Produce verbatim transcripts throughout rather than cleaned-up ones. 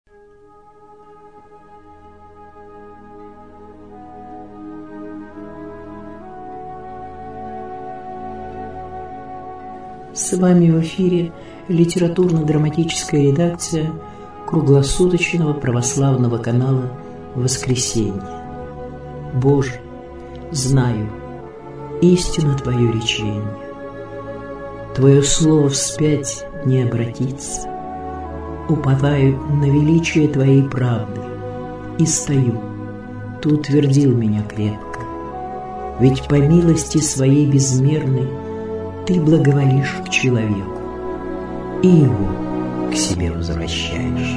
С вами в эфире литературно-драматическая редакция круглосуточного православного канала «Воскресенье». Боже, знаю, истину Твое речение, Твое слово вспять не обратится. Уповаю на величие Твоей правды и стою, Ты утвердил меня крепко. Ведь по милости Своей безмерной Ты благоволишь к человеку и его к себе возвращаешь.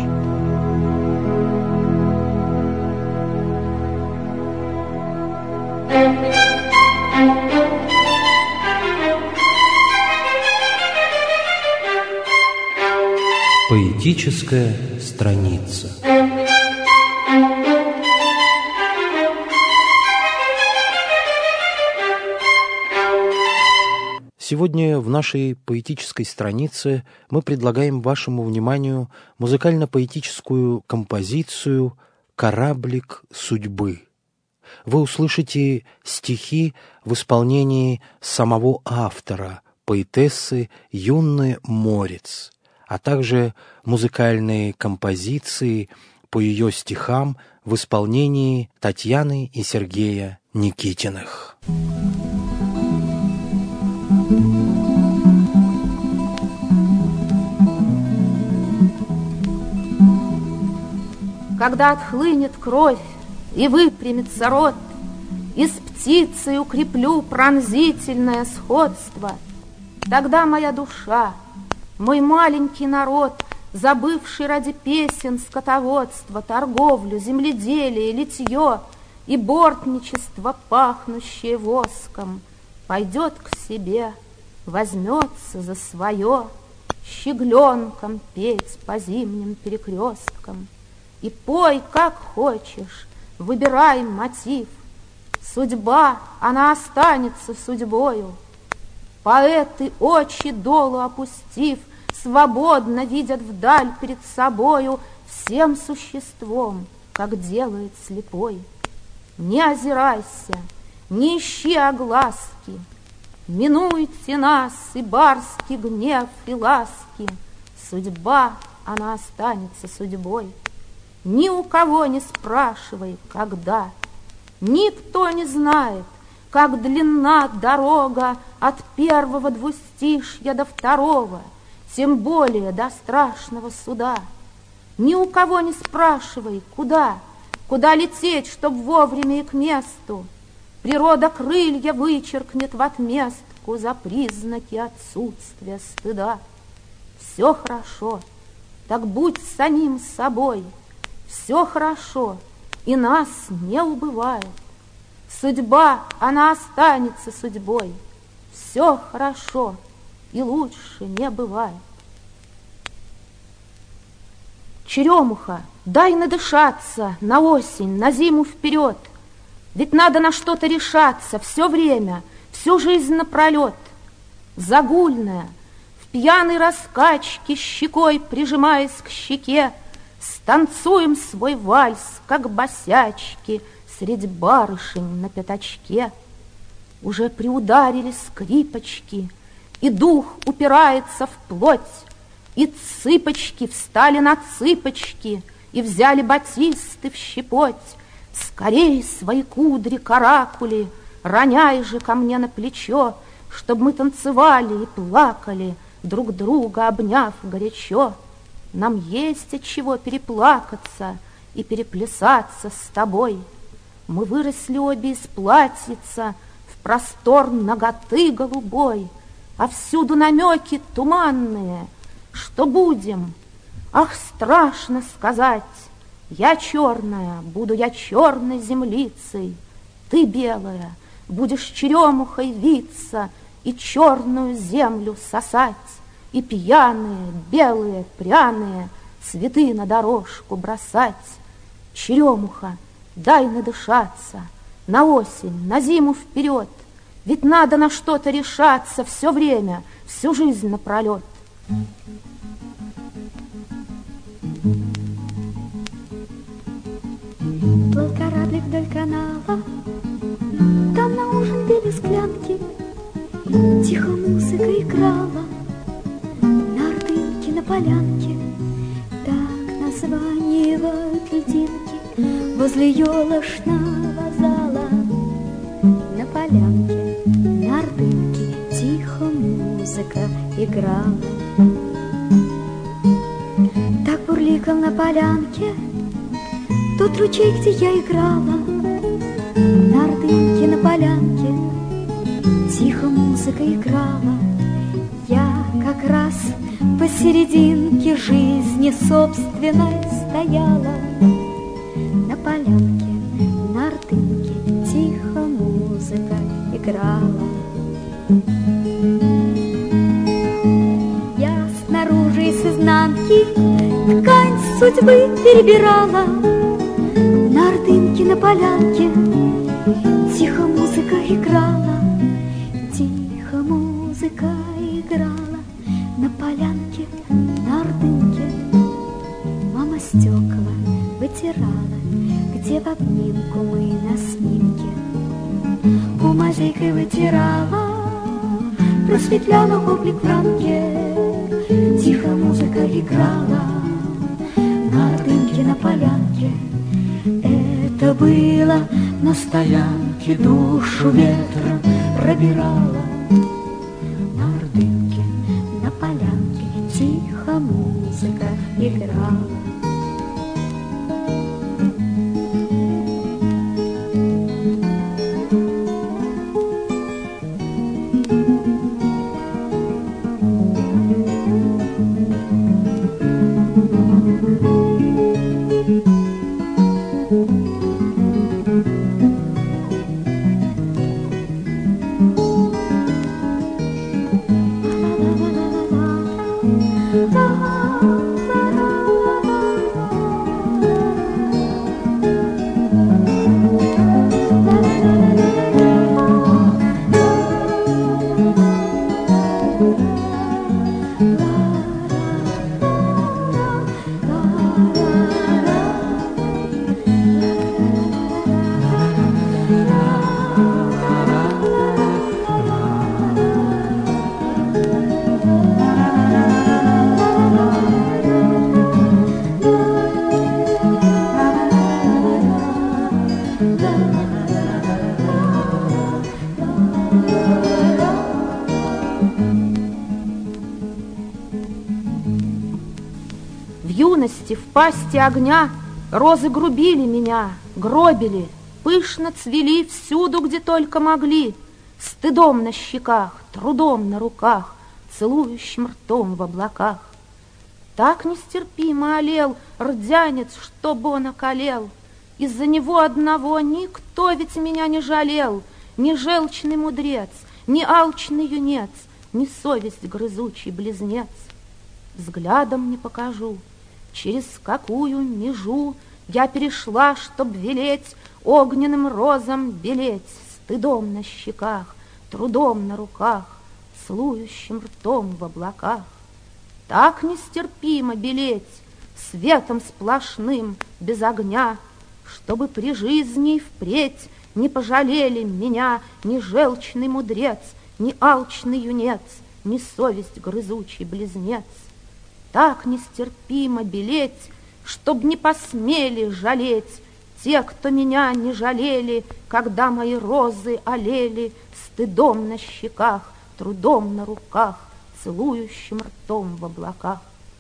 Поэтическая страница. Сегодня в нашей поэтической странице мы предлагаем вашему вниманию музыкально-поэтическую композицию «Кораблик судьбы». Вы услышите стихи в исполнении самого автора, поэтессы Юнны Морец, а также музыкальные композиции по ее стихам в исполнении Татьяны и Сергея Никитиных. Когда отхлынет кровь и выпрямится рот, и с птицей укреплю пронзительное сходство, тогда моя душа, мой маленький народ, забывший ради песен скотоводство, торговлю, земледелие, литье и бортничество, пахнущее воском, пойдет к себе, возьмется за свое, щегленком петь по зимним перекресткам. И пой, как хочешь, выбирай мотив. Судьба, она останется судьбою. Поэты, очи долу опустив, свободно видят вдаль перед собою всем существом, как делает слепой. Не озирайся, не ищи огласки, минуйте нас и барский гнев и ласки. Судьба, она останется судьбой. Ни у кого не спрашивай, когда. Никто не знает, как длинна дорога от первого двустишья до второго, тем более до страшного суда. Ни у кого не спрашивай, куда, куда лететь, чтоб вовремя и к месту. Природа крылья вычеркнет в отместку за признаки отсутствия стыда. Все хорошо, так будь самим собой. Все хорошо, и нас не убывает. Судьба, она останется судьбой. Все хорошо, и лучше не бывает. Черемуха, дай надышаться на осень, на зиму вперед. Ведь надо на что-то решаться все время, всю жизнь напролет. Загульная, в пьяной раскачке, щекой прижимаясь к щеке, станцуем свой вальс, как босячки, средь барышень на пятачке. Уже приударили скрипочки, и дух упирается в плоть, и цыпочки встали на цыпочки, и взяли батисты в щепоть. Скорей свои кудри каракули, роняй же ко мне на плечо, чтоб мы танцевали и плакали, друг друга обняв горячо. Нам есть от чего переплакаться и переплясаться с тобой. Мы выросли обе из платьица в простор наготы голубой, а всюду намеки туманные. Что будем? Ах, страшно сказать. Я черная, буду я черной землицей, ты белая, будешь черемухой виться и черную землю сосать. И пьяные, белые, пряные цветы на дорожку бросать. Черемуха, дай надышаться на осень, на зиму вперед. Ведь надо на что-то решаться все время, всю жизнь напролет. канала. Там на ужин пели склянки, тихо музыка играла. На ордынке, на полянке, так названивают льдинки, возле елошного зала. На полянке, на ордынке, тихо музыка играла. Так бурликал на полянке тот ручей, где я играла. На ордынке, на полянке тихо музыка играла. Я как раз посерединке жизни собственной стояла. На полянке, на ордынке тихо музыка играла. Я снаружи и с изнанки ткань судьбы перебирала. На ордынке, на полянке тихо музыка играла. Тихо музыка играла. На полянке, на ордынке мама стекла вытирала, где в обнимку мы на снимке. Бумажейкой вытирала, просветляла облик в рамке. Тихо музыка играла на ордынке, на полянке. Это было на стоянке, душу ветром пробирала. На ордынке, на полянке тихо музыка играла. В пасти огня розы грубили меня, гробили, пышно цвели всюду, где только могли, стыдом на щеках, трудом на руках, целующим ртом в облаках. Так нестерпимо олел рдянец, чтобы он околел. Из-за него одного никто ведь меня не жалел, ни желчный мудрец, ни алчный юнец, ни совесть грызучий близнец. Взглядом не покажу, через какую межу я перешла, чтоб велеть огненным розам белеть, стыдом на щеках, трудом на руках, целующим ртом в облаках. Так нестерпимо белеть светом сплошным без огня, чтобы при жизни впредь не пожалели меня ни желчный мудрец, ни алчный юнец, ни совесть грызучий близнец. Так нестерпимо белеть, чтоб не посмели жалеть те, кто меня не жалели, когда мои розы олели, стыдом на щеках, трудом на руках, целующим ртом в облаках.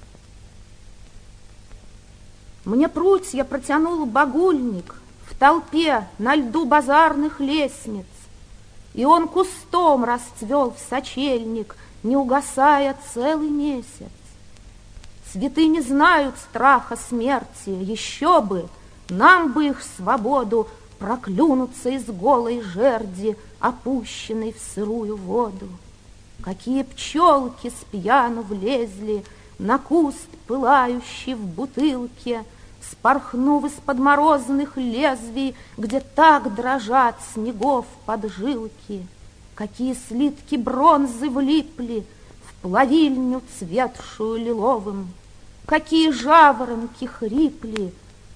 Мне прутья протянул багульник в толпе на льду базарных лестниц, и он кустом расцвел в сочельник, не угасая целый месяц. Цветы не знают страха смерти, еще бы, нам бы их свободу проклюнуться из голой жерди, опущенной в сырую воду. Какие пчелки с пьяну влезли на куст, пылающий в бутылке, спорхнув из-под морозных лезвий, где так дрожат снегов поджилки. Какие слитки бронзы влипли в плавильню, цветшую лиловым, какие жаворонки хрипли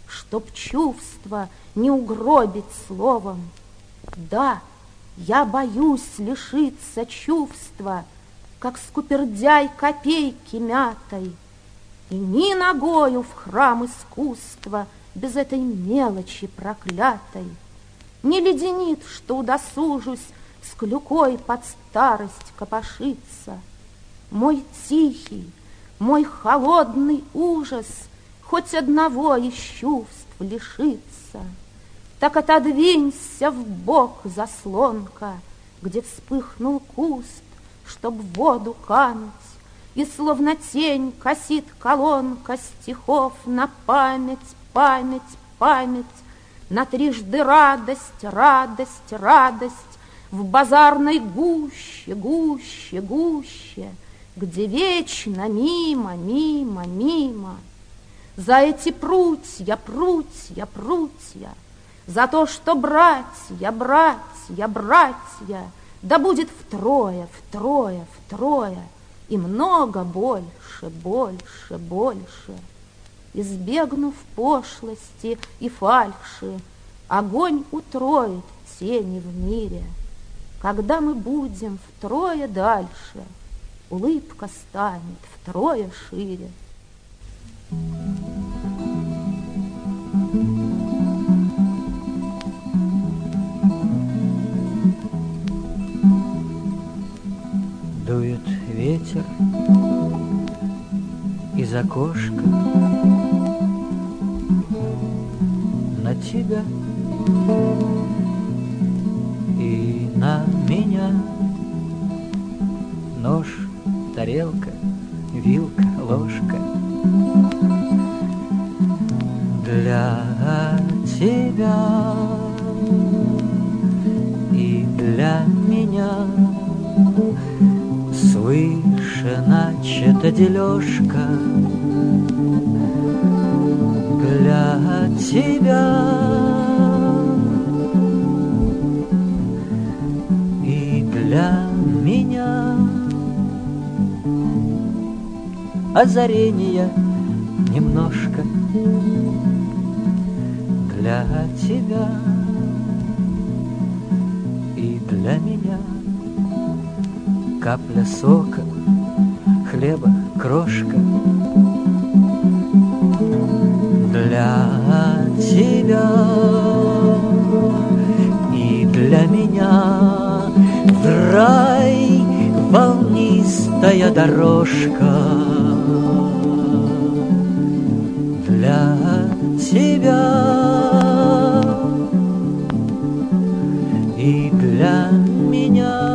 чтоб чувства не угробить словом. Да, я боюсь лишиться чувства, как скупердяй копейки мятой, и ни ногою в храм искусства без этой мелочи проклятой. Не леденит, что удосужусь с клюкой под старость копошиться. Мой тихий, мой холодный ужас хоть одного из чувств лишится. Так отодвинься в бок, заслонка, где вспыхнул куст, чтоб в воду кануть, и словно тень косит колонка стихов на память, память, память, на трижды радость, радость, радость, в базарной гуще, гуще, гуще, где вечно мимо, мимо, мимо. За эти прутья, прутья, прутья, за то, что братья, братья, братья, да будет втрое, втрое, втрое, и много больше, больше, больше. Избегнув пошлости и фальши, огонь утроит тени в мире. Когда мы будем втрое дальше, улыбка станет втрое шире. Дует ветер из окошка на тебя и на меня. Нож, тарелка, вилка, ложка для тебя и для меня. Свыше начата дележка для тебя и для меня. Озарения немножко для тебя и для меня. Капля сока, хлеба, крошка для тебя и для меня. В рай волнистая дорожка для тебя и для меня.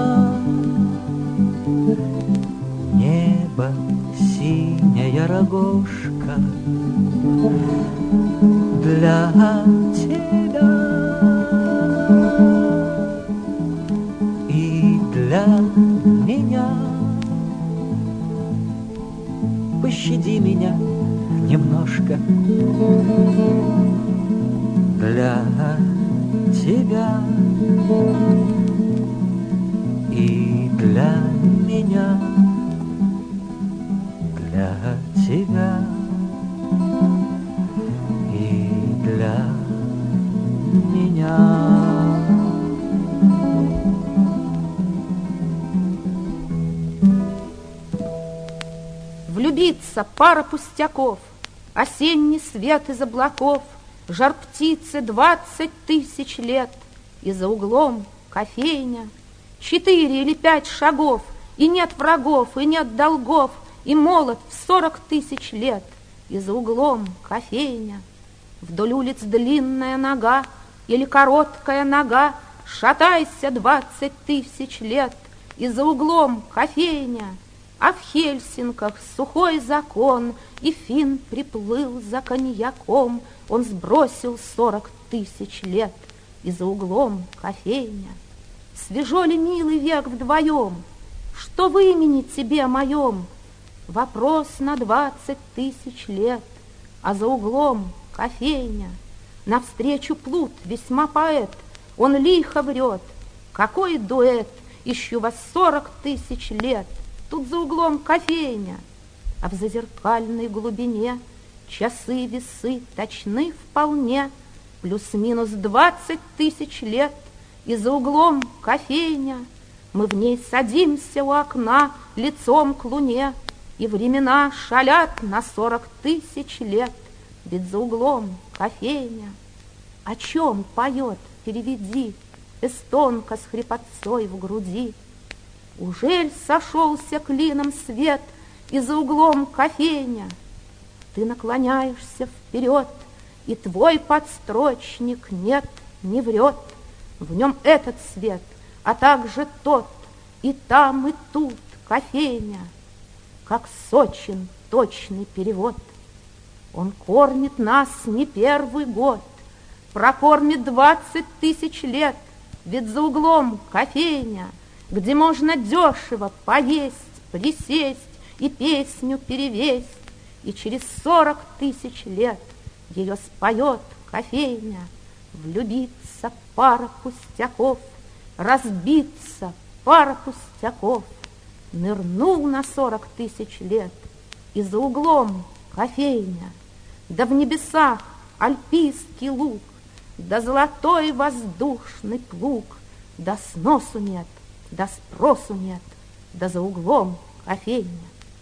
Небо, синяя рогожка для тебя и для меня. Пощади меня немножко для тебя и для меня. Для тебя и для меня. Влюбиться пара пустяков, осенний свет из облаков, жар птицы двадцать тысяч лет, и за углом кофейня, четыре или пять шагов, и нет врагов, и нет долгов, и молот в сорок тысяч лет, и за углом кофейня. Вдоль улиц длинная нога или короткая нога, шатайся двадцать тысяч лет, и за углом кофейня. А в Хельсинках сухой закон, и фин приплыл за коньяком, он сбросил сорок тысяч лет, и за углом кофейня. Свежо ли, милый, век вдвоем? Что в имени тебе моем? Вопрос на двадцать тысяч лет, а за углом кофейня. Навстречу плут, весьма поэт, он лихо врет. Какой дуэт, ищу вас сорок тысяч лет, тут за углом кофейня. А в зазеркальной глубине Часы, весы точны вполне, плюс-минус двадцать тысяч лет, и за углом кофейня. Мы в ней садимся у окна лицом к луне, и времена шалят на сорок тысяч лет, ведь за углом кофейня. О чем поет, переведи, эстонка с хрипотцой в груди? Ужель сошелся клином свет, и за углом кофейня? Ты наклоняешься вперед, и твой подстрочник нет, не врет. В нем этот свет, а также тот, и там, и тут кофейня. Как сочен точный перевод. Он кормит нас не первый год, прокормит двадцать тысяч лет, ведь за углом кофейня, где можно дешево поесть, присесть и песню перевесть, и через сорок тысяч лет ее споет кофейня. Влюбиться пара пустяков, разбиться пара пустяков. Нырнул на сорок тысяч лет, и за углом кофейня. Да в небесах альпийский луг, да золотой воздушный плуг, да сносу нет, да спросу нет, да за углом кофейня.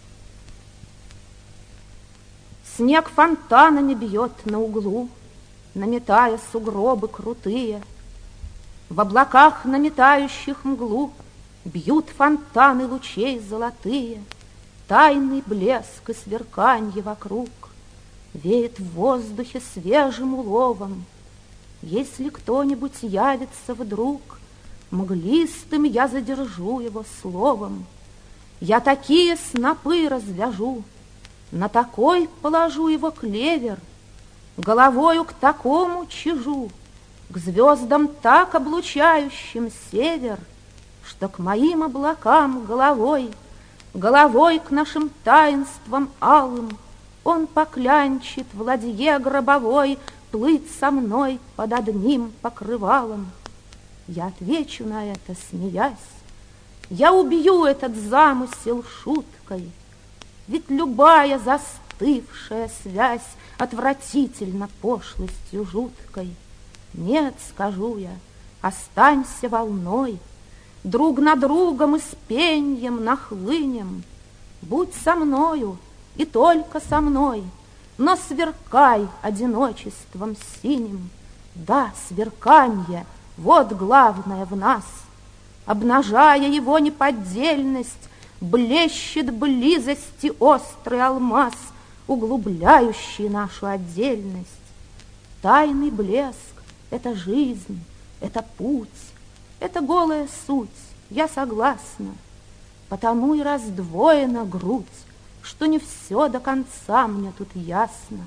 Снег фонтанами бьет на углу, наметая сугробы крутые. В облаках, наметающих мглу, бьют фонтаны лучей золотые. Тайный блеск и сверканье вокруг веет в воздухе свежим уловом. Если кто-нибудь явится вдруг, мглистым я задержу его словом. Я такие снопы развяжу, на такой положу его клевер, головою к такому чижу, к звездам так облучающим север, что к моим облакам головой, головой к нашим таинствам алым он поклянчит в ладье гробовой плыть со мной под одним покрывалом. Я отвечу на это, смеясь, я убью этот замысел шуткой, ведь любая застывшая связь отвратительно пошлостью жуткой. Нет, скажу я, останься волной, друг на другом и с пеньем нахлынем. Будь со мною и только со мной, но сверкай одиночеством синим. Да, сверканье, вот главное в нас. Обнажая его неподдельность, блещет близости острый алмаз, углубляющий нашу отдельность. Тайный блеск — это жизнь, это путь, это голая суть, я согласна. Потому и раздвоена грудь, что не все до конца мне тут ясно.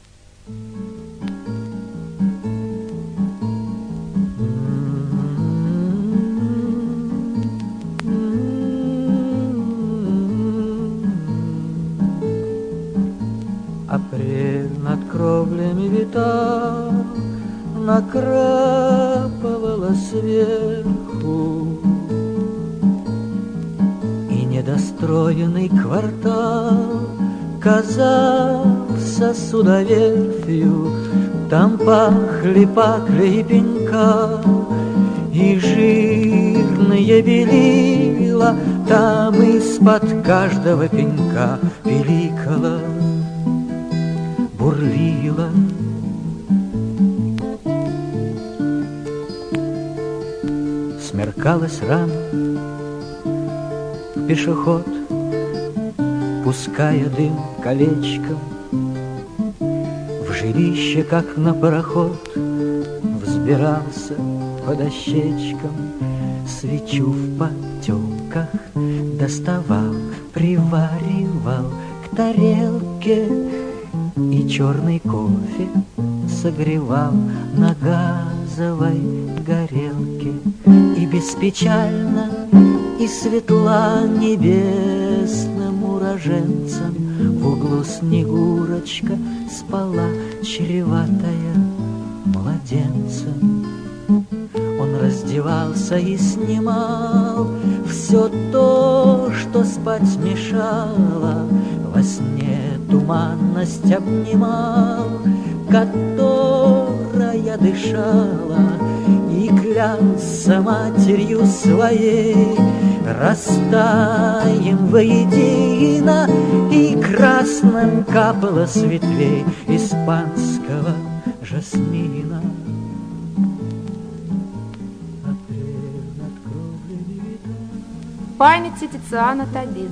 Апрель над кровлями витал, накрапывала сверху, и недостроенный квартал казался судоверфью. Там пахли пакли и пенька, и жирные белила, там из-под каждого пенька пиликала, бурлила. Смеркалось рано, пешеход, пуская дым колечком, в жилище, как на пароход, взбирался по дощечкам, свечу в потемках доставал, приваривал к тарелке и черный кофе согревал на газовой горелке. И беспечально, и светла небесным уроженцем в углу Снегурочка спала, чреватая младенцем. Он раздевался и снимал все то, что спать мешало. Во сне туман туманность обнимал, которая дышала, и клялся матерью своей: растаем воедино, и красным капало с ветвей испанского жасмина. Памяти Тициана Табидзе.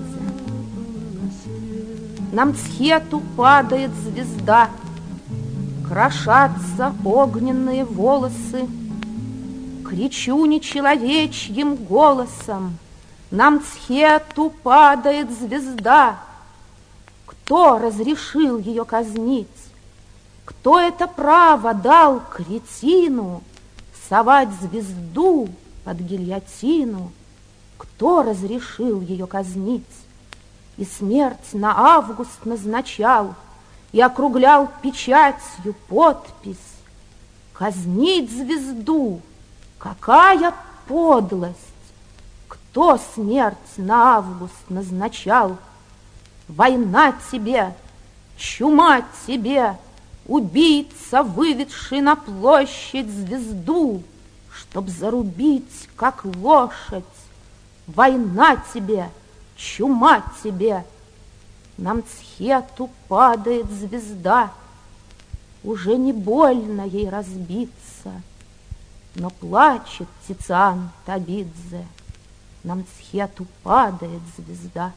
На Мцхету падает звезда, крошатся огненные волосы. Кричу нечеловечьим голосом: на Мцхету падает звезда. Кто разрешил ее казнить? Кто это право дал кретину совать звезду под гильотину? Кто разрешил ее казнить? И смерть на август назначал, и округлял печатью подпись: казнить звезду, какая подлость! Кто смерть на август назначал? Война тебе, чума тебе, убийца, выведший на площадь звезду, чтоб зарубить, как лошадь. Война тебе, чума тебе. На Мцхету падает звезда, уже не больно ей разбиться, но плачет Тициан Табидзе. На Мцхету падает звезда.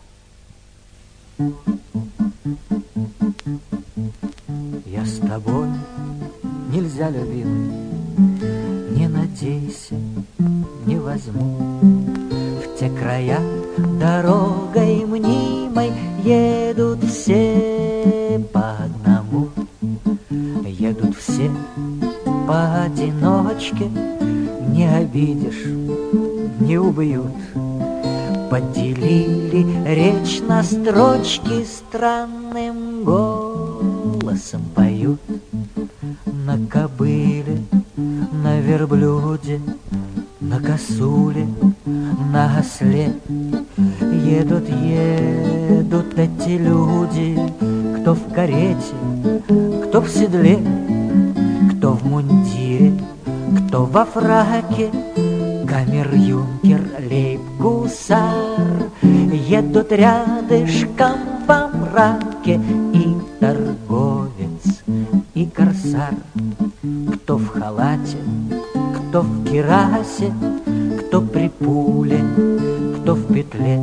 Я с тобой, нельзя, любимый, не надейся, не возьму. В те края дорогой мнимой едут все по одному. Едут все поодиночке, не обидишь, не убьют. Поделили речь на строчки, странным голосом поют. На кобыле, на верблюде, на косуле, на осле едут, едут эти люди, кто в карете, кто в седле, кто в мундире, кто во фраке, камер-юнкер, лейб-гусар. Едут рядышком во мраке и торговец, и корсар. Кто в халате, кто в кирасе, кто при пуле, кто в петле.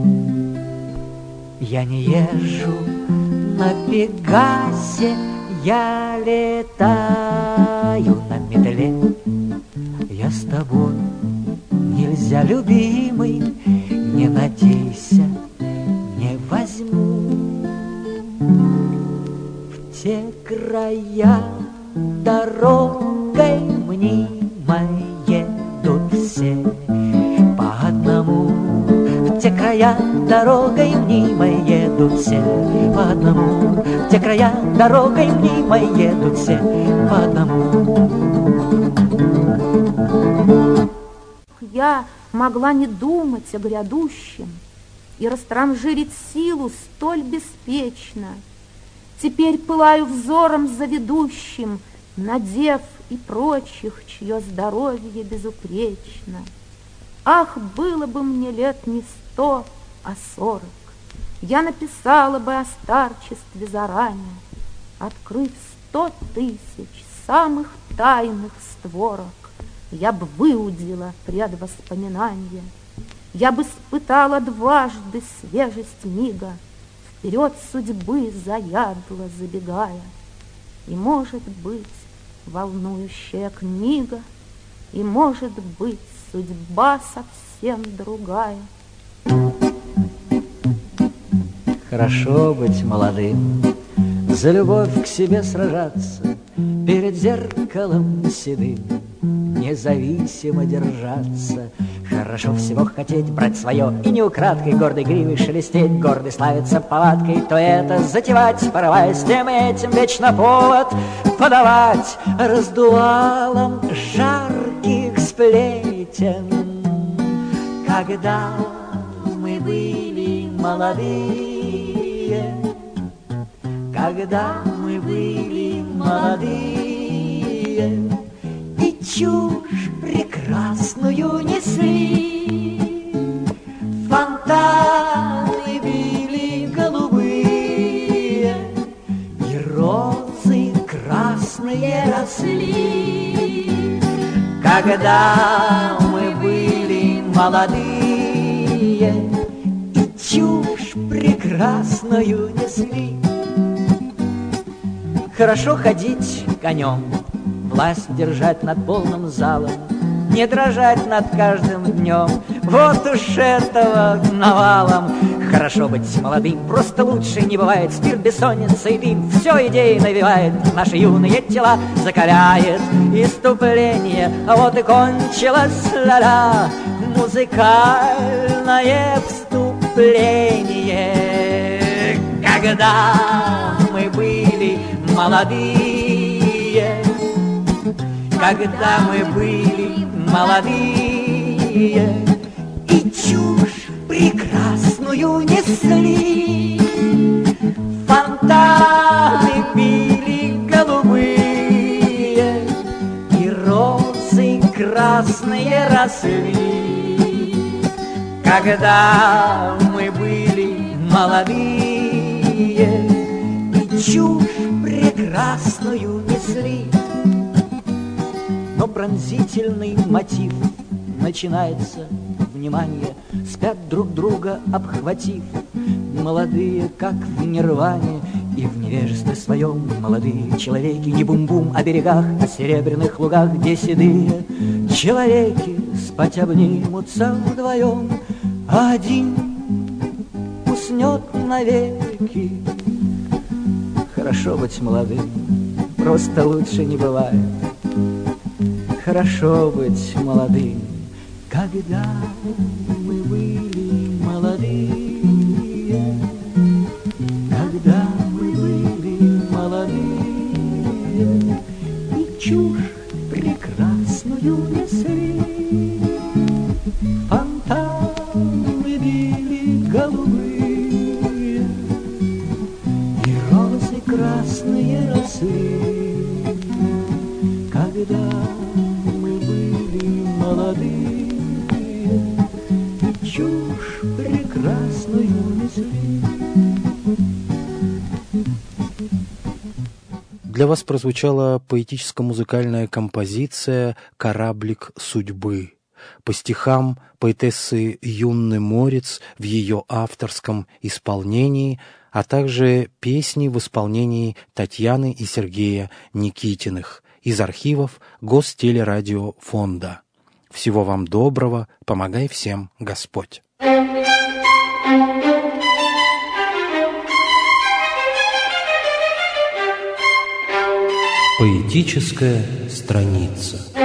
Я не езжу на Пегасе, я летаю на метле. Я с тобой, нельзя, любимый, не надейся, не возьму. В те края дорогой мнимой едут все по одному. В те края дорогой мнимой едут все по одному. В те края дорогой мнимой едут все по одному. Я могла не думать о грядущем и растранжирить силу столь беспечно. Теперь пылаю взором заведущим на дев и прочих, чье здоровье безупречно. Ах, было бы мне лет не сто, а сорок, я написала бы о старчестве заранее, открыв сто тысяч самых тайных створок. Я б выудила предвоспоминания, я бы испытала дважды свежесть мига, вперед судьбы заядло забегая. И, может быть, волнующая книга, и, может быть, судьба совсем другая. Хорошо быть молодым, за любовь к себе сражаться, перед зеркалом седым независимо держаться. Хорошо всего хотеть, брать свое и не украдкой гордой гривой шелестеть, гордый славиться повадкой, то это затевать, порываясь тем и этим вечно повод подавать раздувалом жарких сплетен. Когда мы были молодые, когда мы были молодые и чушь прекрасную несли. Фонтаны били голубые, и розы красные росли. Когда мы были молодые и чушь прекрасную несли. Хорошо ходить конем, власть держать над полным залом, не дрожать над каждым днем, вот уж этого навалом. Хорошо быть молодым, просто лучше не бывает. Спирт, бессонница и дым, все идеи навевает. Наши юные тела закаляет иступление. А вот и кончилось, ля-ля, музыкальное вступление. Когда мы были молодые, когда мы были молодые и чушь прекрасную несли. Фонтаны били голубые, и розы красные росли. Когда мы были молодые и чушь прекрасную несли. Но пронзительный мотив начинается. Внимание, спят друг друга обхватив. Молодые, как в нирване, и в невежестве своем молодые человеки. Не бум-бум о берегах, о серебряных лугах, где седые человеки спать обнимутся вдвоем, а один уснет навеки. Хорошо быть молодым, просто лучше не бывает. Хорошо быть молодым, когда мы были молодые, когда мы были молодые и чушь прекрасную несли. Фонтаны били голубые, и розы красные росли. Когда мы были молодые, чушь прекрасную несли. Для вас прозвучала поэтическо-музыкальная композиция «Кораблик судьбы» по стихам поэтессы Юнны Морец в ее авторском исполнении, а также песни в исполнении Татьяны и Сергея Никитиных из архивов Гостелерадиофонда. Всего вам доброго, помогай всем Господь. Поэтическая страница.